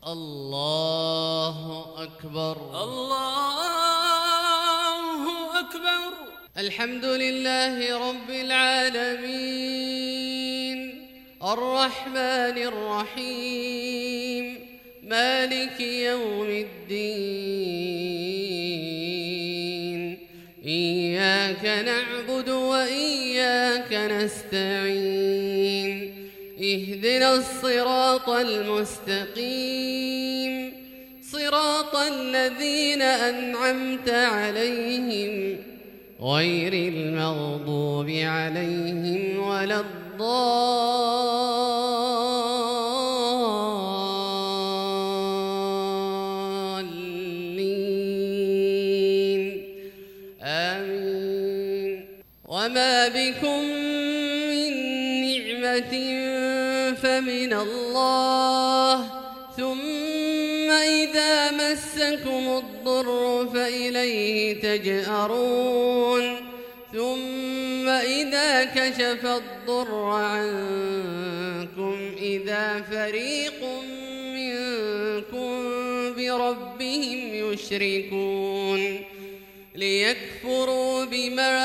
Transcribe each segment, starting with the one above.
الله أكبر. الله أكبر. الحمد لله رب العالمين الرحمن الرحيم مالك يوم الدين إياك نعبد وإياك نستعين اهدنا الصراط المستقيم صراط الذين أنعمت عليهم غير المغضوب عليهم ولا الضالين آمين. وما بكم من نعمة فمن الله ثم إذا مسكم الضر فإليه تجأرون ثم إذا كشف الضر عنكم إذا فريق منكم بربهم يشركون ليكفروا بما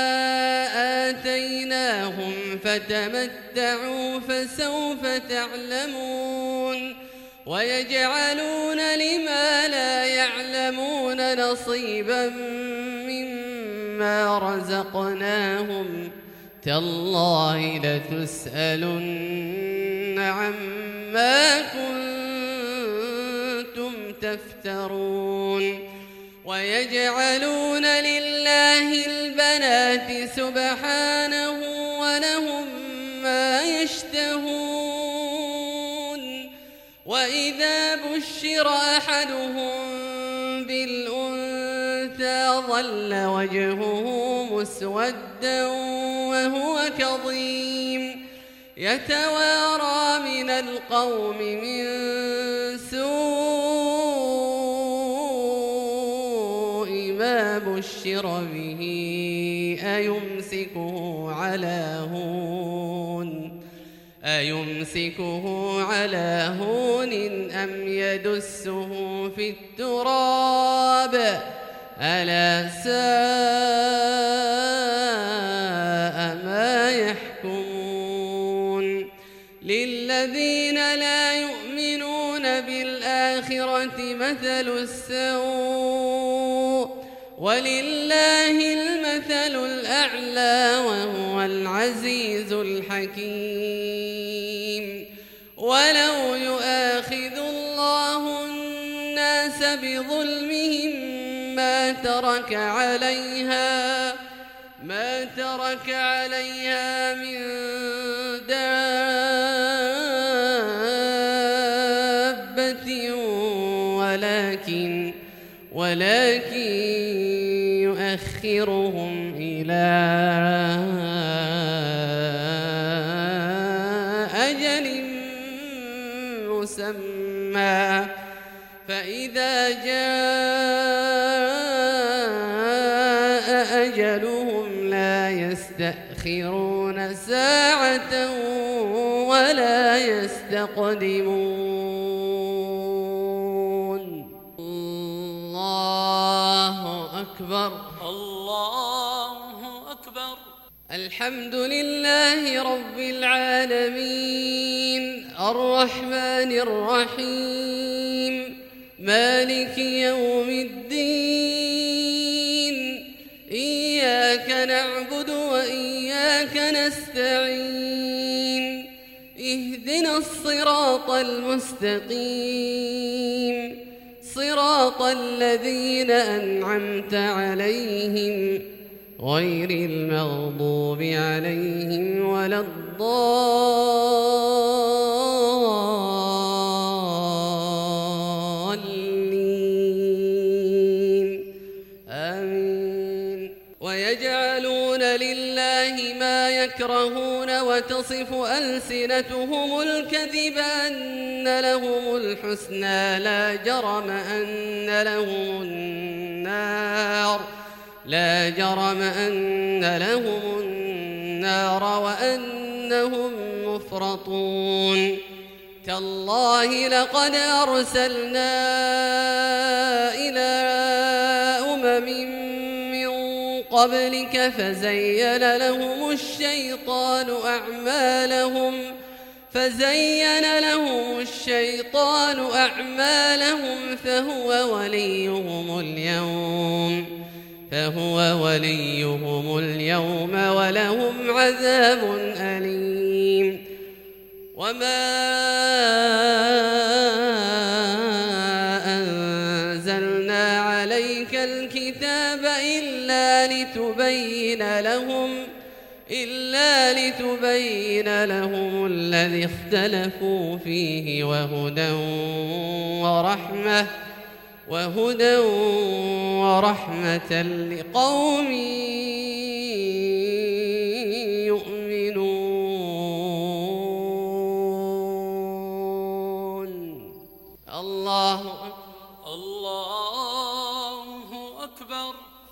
آتيناهم فتمتعوا فسوف تعلمون ويجعلون لما لا يعلمون نصيبا مما رزقناهم تالله لتسألن عما كنتم تفترون ويجعلون لله البنات سبحانه ولهم ما يشتهون وإذا بشر أحدهم بالأنثى ظل وجهه مسودا وهو كظيم يتوارى من القوم من سوء ما بشر به أيمسكه على هون أم يدسه في التراب ألا ساء ما يحكمون. للذين لا يؤمنون بالآخرة مثل السوء ولله المثل الأعلى وهو العزيز الحكيم. ولو يؤاخذ الله الناس بظلمهم ما ترك عليها من دابة ولكن يؤخرهم إلى أجل مسمى فإذا جاء أجلهم لا يستأخرون ساعة ولا يستقدمون. الله أكبر. الله أكبر. الحمد لله رب العالمين الرحمن الرحيم مالك يوم الدين إياك نعبد وإياك نستعين اهدنا الصراط المستقيم صراط الذين أنعمت عليهم غير المغضوب عليهم ولا الضالين آمين. ويجعلون لله ما يكرهون وتصف ألسنتهم الكذب أن لهم الحسنى لا جرم أن لهم النار وأنهم مفرطون تالله لقد أرسلنا إلى أمم من قبلك فزين لهم الشيطان أعمالهم فهو وليهم اليوم ولهم عذاب أليم وما أنزلنا عليك الكتاب إلا لتبين لهم الذي اختلفوا فيه وهدى ورحمة لقوم يؤمنون. الله أكبر.